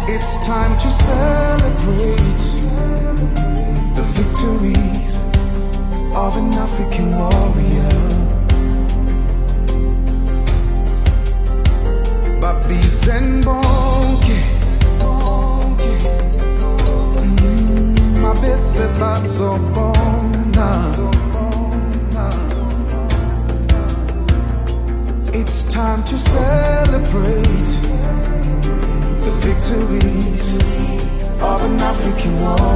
It's time to celebrate the victories of an African warrior. Babis and Bonke, Mabese Bazobona. It's time to celebrate the victories of an African warrior.